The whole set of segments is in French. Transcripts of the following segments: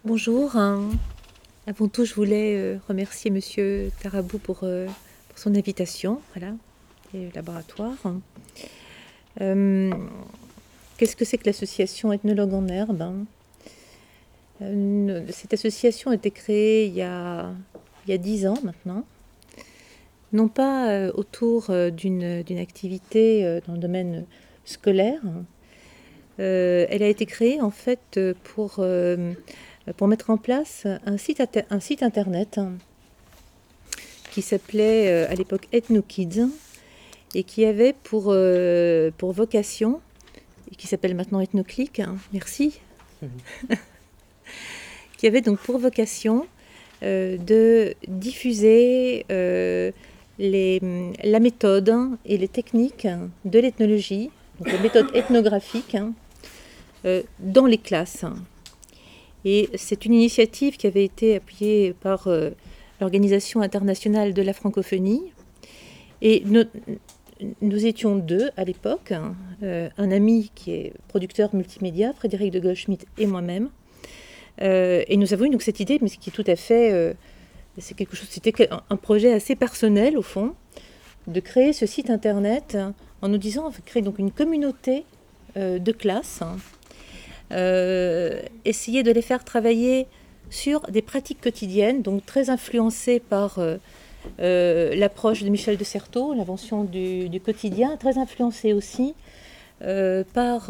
Bonjour. Avant tout, je voulais remercier Monsieur Tarabou pour son invitation, voilà, et le laboratoire. Euh, Qu'est-ce que c'est que l'association Ethnologue en Herbe? Cette association a été créée il y a 10 ans maintenant, non pas autour d'une activité dans le domaine scolaire. Elle a été créée en fait pour mettre en place un site internet qui s'appelait à l'époque EthnoKids et qui avait pour vocation, et qui s'appelle maintenant EthnoClick, merci, qui avait donc pour vocation de diffuser la méthode et les techniques de l'ethnologie, donc la méthode ethnographique, dans les classes. Et c'est une initiative qui avait été appuyée par l'Organisation internationale de la francophonie. Et nous étions deux à l'époque, un ami qui est producteur multimédia, Frédéric de Goldschmidt, et moi-même. Et nous avons eu donc cette idée, mais ce qui est tout à fait, c'est quelque chose, c'était un projet assez personnel au fond, de créer ce site internet en nous disant on va créer donc une communauté de classes, essayer de les faire travailler sur des pratiques quotidiennes, donc très influencées par l'approche de Michel de Certeau, l'invention du quotidien, très influencée aussi par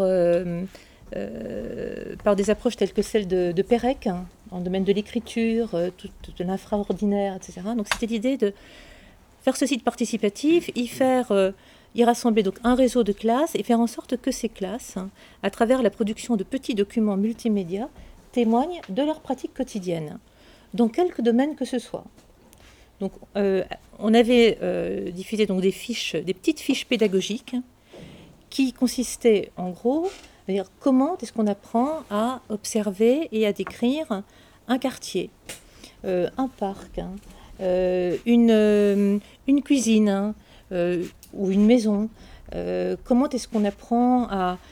des approches telles que celle de Pérec, en domaine de l'écriture, de l'infraordinaire, etc. Donc c'était l'idée de faire ce site participatif, y rassembler donc un réseau de classes et faire en sorte que ces classes, à travers la production de petits documents multimédia, témoignent de leurs pratiques quotidiennes, dans quelque domaine que ce soit. Donc, on avait diffusé donc des petites fiches pédagogiques qui consistaient en gros à dire comment est-ce qu'on apprend à observer et à décrire un quartier, un parc, une cuisine ou une maison. Comment est-ce qu'on apprend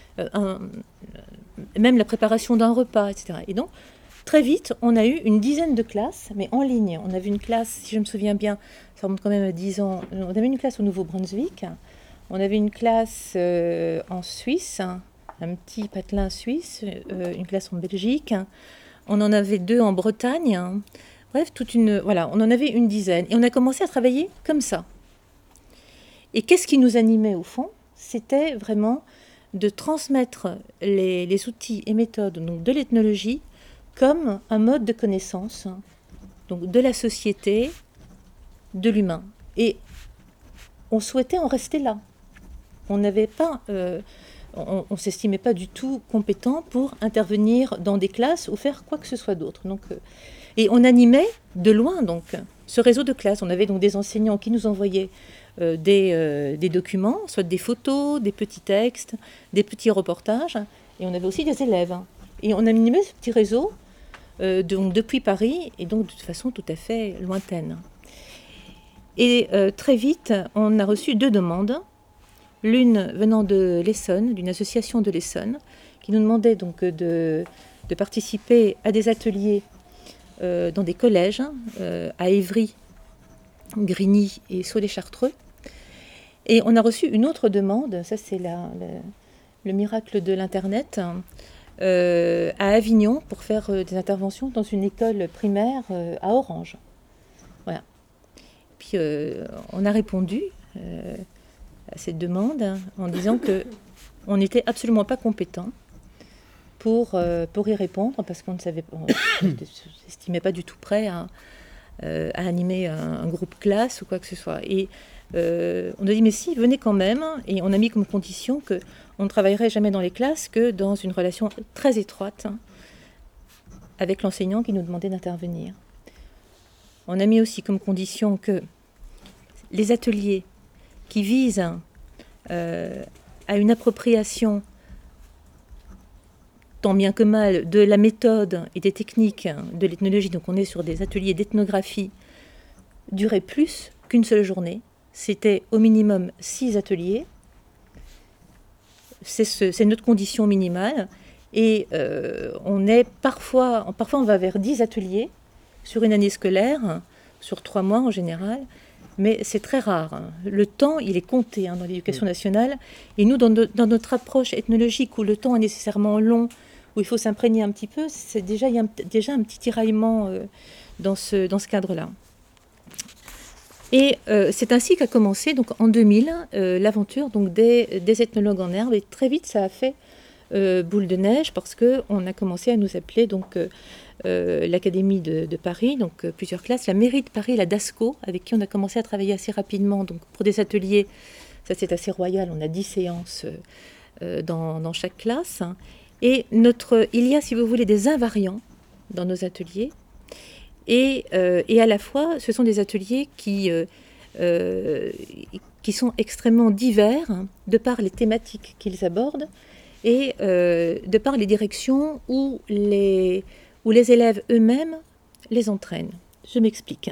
même la préparation d'un repas, etc. Et donc, très vite, on a eu une dizaine de classes, mais en ligne. On avait une classe, si je me souviens bien, ça remonte quand même à 10 ans, on avait une classe au Nouveau-Brunswick, on avait une classe en Suisse, un petit patelin suisse, une classe en Belgique, on en avait 2 en Bretagne, bref, voilà, on en avait une dizaine. Et on a commencé à travailler comme ça. Et qu'est-ce qui nous animait au fond? C'était vraiment de transmettre les outils et méthodes donc, de l'ethnologie comme un mode de connaissance donc de la société, de l'humain. Et on souhaitait en rester là. On n'avait pas, on s'estimait pas du tout compétent pour intervenir dans des classes ou faire quoi que ce soit d'autre. Donc, et on animait de loin donc ce réseau de classes. On avait donc des enseignants qui nous envoyaient des documents, soit des photos, des petits textes, des petits reportages, et on avait aussi des élèves. Et on animait ce petit réseau donc depuis Paris, et donc de façon tout à fait lointaine. Et très vite, on a reçu 2 demandes, l'une venant de l'Essonne, d'une association de l'Essonne, qui nous demandait donc de participer à des ateliers dans des collèges, à Évry, Grigny et Saulx-les-Chartreux. Et on a reçu une autre demande, ça c'est le miracle de l'Internet, à Avignon pour faire des interventions dans une école primaire à Orange. Voilà. Puis on a répondu à cette demande en disant qu'on n'était absolument pas compétent pour y répondre parce qu'on ne s'estimait pas du tout prêt à animer un groupe classe ou quoi que ce soit. Et on a dit mais si, venez quand même, et on a mis comme condition qu'on ne travaillerait jamais dans les classes que dans une relation très étroite avec l'enseignant qui nous demandait d'intervenir. On a mis aussi comme condition que les ateliers qui visent à une appropriation tant bien que mal de la méthode et des techniques de l'ethnologie, donc on est sur des ateliers d'ethnographie, duraient plus qu'une seule journée. C'était au minimum 6 ateliers. C'est notre condition minimale. Et parfois on va vers 10 ateliers sur une année scolaire, sur 3 mois en général, mais c'est très rare. Le temps, il est compté dans l'éducation nationale. Et nous, dans notre approche ethnologique, où le temps est nécessairement long, où il faut s'imprégner un petit peu, il y a déjà un petit tiraillement dans ce cadre-là. Et c'est ainsi qu'a commencé, donc, en 2000, l'aventure des ethnologues en herbe. Et très vite, ça a fait boule de neige, parce qu'on a commencé à nous appeler l'Académie de Paris, donc plusieurs classes, la mairie de Paris, la DASCO, avec qui on a commencé à travailler assez rapidement, donc pour des ateliers. Ça, c'est assez royal, on a 10 séances dans chaque classe. Et il y a, si vous voulez, des invariants dans nos ateliers. Et à la fois, ce sont des ateliers qui sont extrêmement divers, de par les thématiques qu'ils abordent, et de par les directions où les élèves eux-mêmes les entraînent. Je m'explique.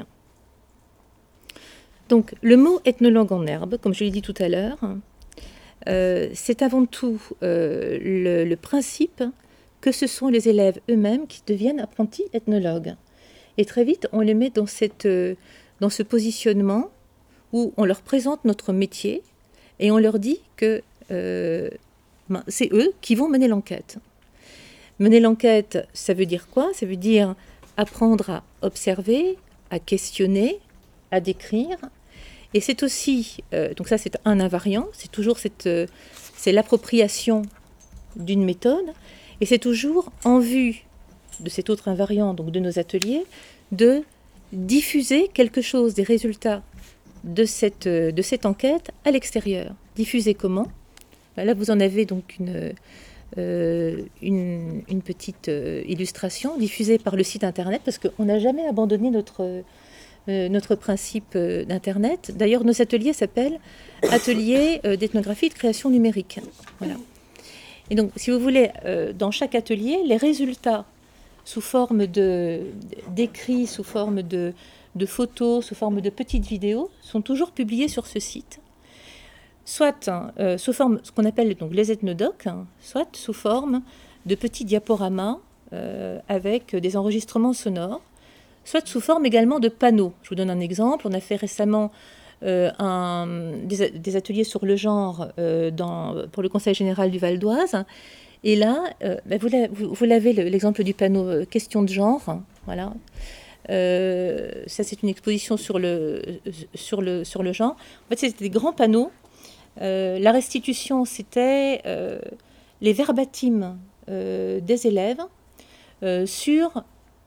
Donc, le mot ethnologue en herbe, comme je l'ai dit tout à l'heure, c'est avant tout le principe que ce sont les élèves eux-mêmes qui deviennent apprentis ethnologues. Et très vite, on les met dans ce positionnement où on leur présente notre métier et on leur dit que c'est eux qui vont mener l'enquête. Mener l'enquête, ça veut dire quoi? Ça veut dire apprendre à observer, à questionner, à décrire. Et c'est aussi, donc ça c'est un invariant, c'est l'appropriation d'une méthode, et c'est toujours en vue de cet autre invariant, donc de nos ateliers, de diffuser quelque chose des résultats de cette enquête à l'extérieur. Diffuser comment? Là, vous en avez donc une petite illustration diffusée par le site internet, parce qu'on n'a jamais abandonné notre principe d'Internet. D'ailleurs, nos ateliers s'appellent Ateliers d'ethnographie et de création numérique. Voilà. Et donc, si vous voulez, dans chaque atelier, les résultats sous forme d'écrits, sous forme de photos, sous forme de petites vidéos, sont toujours publiés sur ce site. Soit sous forme, ce qu'on appelle donc les ethnodocs, soit sous forme de petits diaporamas avec des enregistrements sonores, soit sous forme également de panneaux. Je vous donne un exemple. On a fait récemment des ateliers sur le genre pour le Conseil général du Val d'Oise. Et là, vous l'avez, l'exemple du panneau question de genre. Voilà. Ça, c'est une exposition sur le genre. En fait, c'était des grands panneaux. La restitution, c'était les verbatims des élèves sur...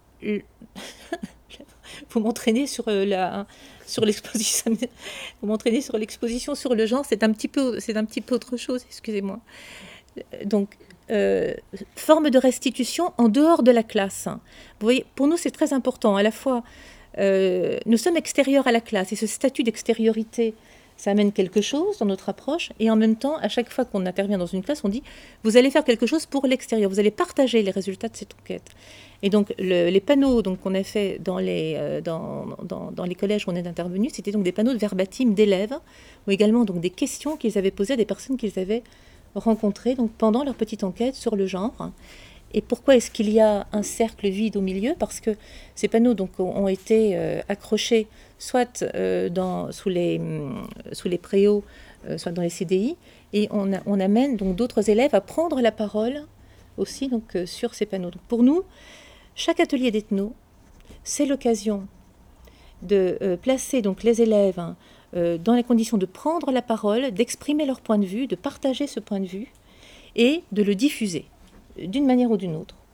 Vous m'entraînez sur l'exposition. Vous m'entraînez sur l'exposition sur le genre. C'est un petit peu autre chose. Excusez-moi. Donc, forme de restitution en dehors de la classe. Vous voyez, pour nous, c'est très important. À la fois, nous sommes extérieurs à la classe, et ce statut d'extériorité, ça amène quelque chose dans notre approche, et en même temps, à chaque fois qu'on intervient dans une classe, on dit « vous allez faire quelque chose pour l'extérieur, vous allez partager les résultats de cette enquête ». Et donc, les panneaux qu'on a fait dans les collèges où on est intervenu, c'était donc des panneaux de verbatim d'élèves, ou également donc des questions qu'ils avaient posées à des personnes qu'ils avaient rencontrées donc, pendant leur petite enquête sur le genre. Et pourquoi est-ce qu'il y a un cercle vide au milieu? Parce que ces panneaux donc, ont été accrochés soit sous les préaux, soit dans les CDI, et on amène donc d'autres élèves à prendre la parole aussi donc, sur ces panneaux. Donc, pour nous, chaque atelier d'ethno, c'est l'occasion de placer donc, les élèves dans les conditions de prendre la parole, d'exprimer leur point de vue, de partager ce point de vue et de le diffuser d'une manière ou d'une autre.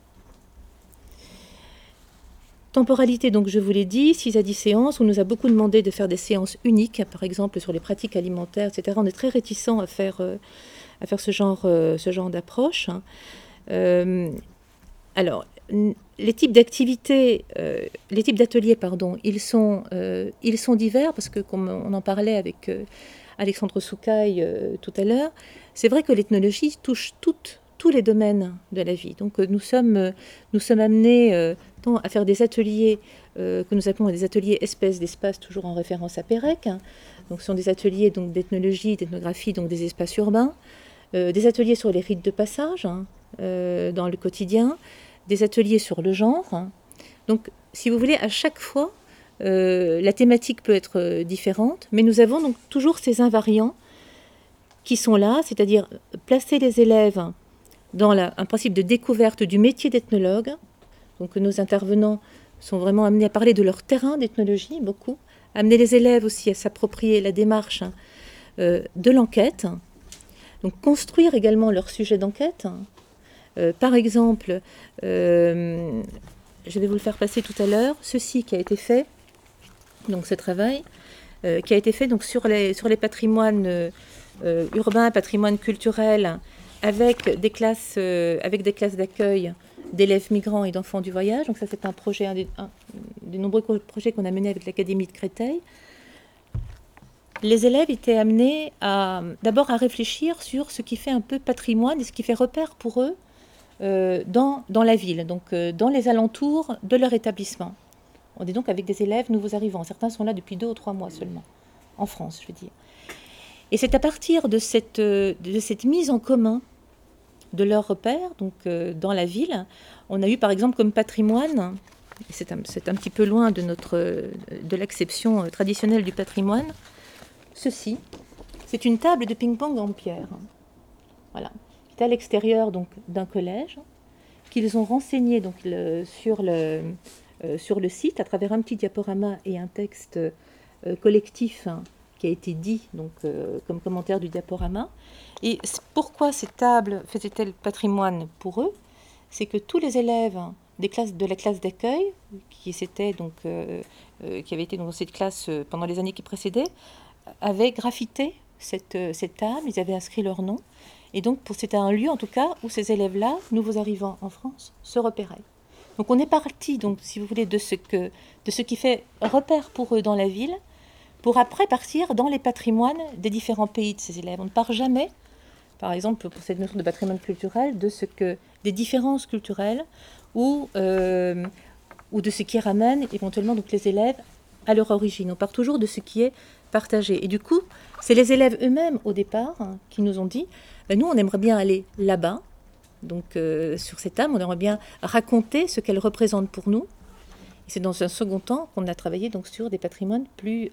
Temporalité, donc je vous l'ai dit, 6 à 10 séances. On nous a beaucoup demandé de faire des séances uniques, par exemple sur les pratiques alimentaires, etc. On est très réticents à faire ce genre d'approche. Alors, les types d'activités, les types d'ateliers, pardon, ils sont divers, parce que comme on en parlait avec Alexandre Soucaille tout à l'heure, c'est vrai que l'ethnologie touche tous les domaines de la vie. Donc nous sommes amenés tant à faire des ateliers que nous appelons des ateliers espèces d'espace, toujours en référence à Pérec. Donc ce sont des ateliers donc, d'ethnologie, d'ethnographie, donc des espaces urbains, des ateliers sur les rites de passage, dans le quotidien, des ateliers sur le genre. Donc, si vous voulez, à chaque fois, la thématique peut être différente, mais nous avons donc toujours ces invariants qui sont là, c'est-à-dire placer les élèves dans un principe de découverte du métier d'ethnologue. Donc nos intervenants sont vraiment amenés à parler de leur terrain d'ethnologie, beaucoup. Amener les élèves aussi à s'approprier la démarche de l'enquête. Donc construire également leur sujet d'enquête. Par exemple, je vais vous le faire passer tout à l'heure, ceci qui a été fait, donc ce travail, qui a été fait donc, sur les patrimoines urbains, patrimoine culturel, avec des classes d'accueil d'élèves migrants et d'enfants du voyage. Donc ça, c'est un projet, un des nombreux projets qu'on a mené avec l'Académie de Créteil. Les élèves étaient amenés d'abord à réfléchir sur ce qui fait un peu patrimoine et ce qui fait repère pour eux dans la ville, donc dans les alentours de leur établissement. On est donc avec des élèves nouveaux arrivants. Certains sont là depuis 2 ou 3 mois seulement, en France, je veux dire. Et c'est à partir de cette mise en commun de leurs repères, donc dans la ville, on a eu par exemple comme patrimoine, et c'est un petit peu loin de l'acception traditionnelle du patrimoine, ceci, c'est une table de ping-pong en pierre, voilà, qui est à l'extérieur donc d'un collège, qu'ils ont renseigné donc sur le site à travers un petit diaporama et un texte collectif qui a été dit donc, comme commentaire du diaporama. Et pourquoi ces tables faisaient-elles patrimoine pour eux? C'est que tous les élèves de la classe d'accueil, qui avaient été dans cette classe pendant les années qui précédaient, avaient graffité cette table, ils avaient inscrit leur nom. Et donc c'était un lieu en tout cas où ces élèves-là, nouveaux arrivants en France, se repéraient. Donc on est parti, donc, si vous voulez, de ce qui fait repère pour eux dans la ville, pour après partir dans les patrimoines des différents pays de ces élèves. On ne part jamais, par exemple, pour cette notion de patrimoine culturel, des différences culturelles ou de ce qui ramène éventuellement donc, les élèves à leur origine. On part toujours de ce qui est partagé. Et du coup, c'est les élèves eux-mêmes, au départ, qui nous ont dit nous, on aimerait bien aller là-bas. Donc, sur cette âme, on aimerait bien raconter ce qu'elle représente pour nous. Et c'est dans un second temps qu'on a travaillé donc, sur des patrimoines plus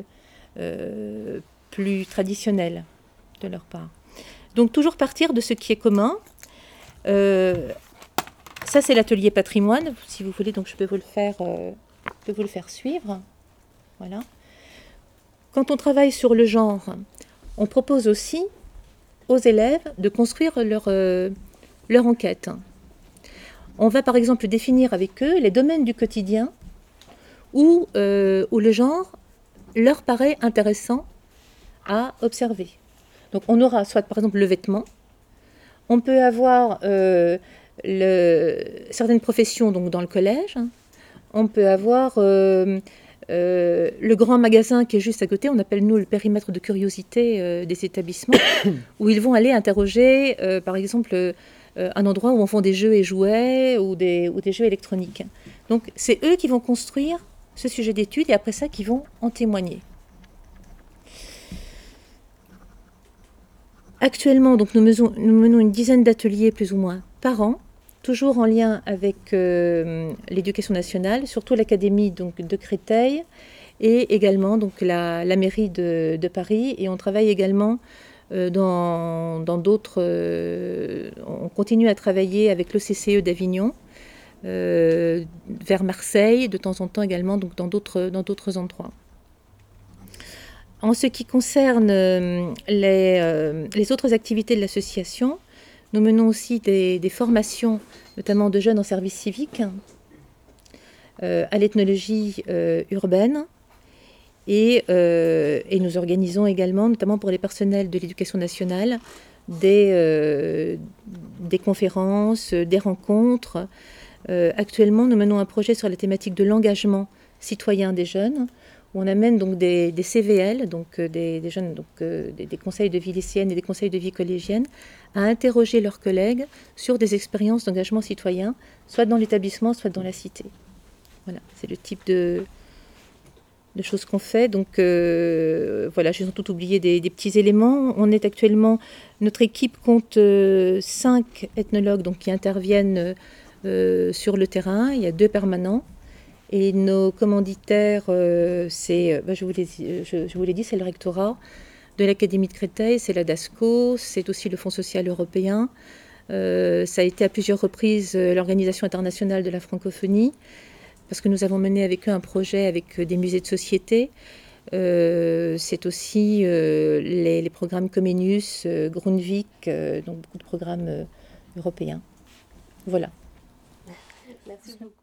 traditionnels de leur part. Donc, toujours partir de ce qui est commun. Ça, c'est l'atelier patrimoine. Si vous voulez, donc, je peux vous le faire suivre. Voilà. Quand on travaille sur le genre, on propose aussi aux élèves de construire leur enquête. On va par exemple définir avec eux les domaines du quotidien où le genre leur paraît intéressant à observer. Donc on aura soit par exemple le vêtement, on peut avoir certaines professions donc, dans le collège, on peut avoir le grand magasin qui est juste à côté, on appelle nous le périmètre de curiosité des établissements, où ils vont aller interroger par exemple un endroit où on vend des jeux et jouets ou des jeux électroniques. Donc c'est eux qui vont construire ce sujet d'étude et après ça qui vont en témoigner. Actuellement, donc, nous menons une dizaine d'ateliers plus ou moins par an, toujours en lien avec l'éducation nationale, surtout l'Académie donc, de Créteil et également donc, la mairie de Paris. Et on travaille également dans d'autres... on continue à travailler avec l'OCCE d'Avignon, vers Marseille, de temps en temps également donc, dans d'autres endroits. En ce qui concerne les autres activités de l'association, nous menons aussi des formations, notamment de jeunes en service civique, à l'ethnologie urbaine. Et nous organisons également, notamment pour les personnels de l'éducation nationale, des conférences, des rencontres. Actuellement, nous menons un projet sur la thématique de l'engagement citoyen des jeunes, où on amène donc des CVL, donc des jeunes, donc des conseils de vie lycéenne et des conseils de vie collégienne, à interroger leurs collègues sur des expériences d'engagement citoyen, soit dans l'établissement, soit dans la cité. Voilà, c'est le type de choses qu'on fait. Donc voilà, j'ai sans doute oublié des petits éléments. On est actuellement, notre équipe compte 5 ethnologues donc, qui interviennent sur le terrain. Il y a 2 permanents. Et nos commanditaires, je vous l'ai dit, c'est le rectorat de l'Académie de Créteil, c'est la DASCO, c'est aussi le Fonds social européen. Ça a été à plusieurs reprises l'Organisation internationale de la francophonie, parce que nous avons mené avec eux un projet avec des musées de société. C'est aussi les programmes Comenius, Grundvik, donc beaucoup de programmes européens. Voilà. Merci beaucoup.